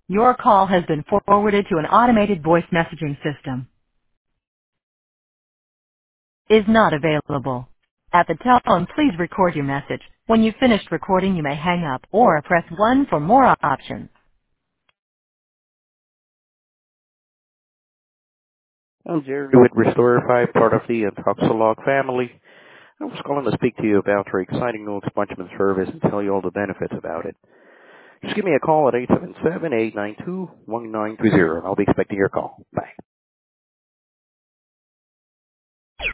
Your call has been forwarded to an automated voice messaging system. Is not available. At the tone, please record your message. When you've finished recording, you may hang up or press 1 for more options. I'm Jerry with Restore 5, part of the Toxolog family. I was calling to speak to you about your exciting new expungement service and tell you all the benefits about it. Just give me a call at 877-892-1930. I'll be expecting your call. Bye.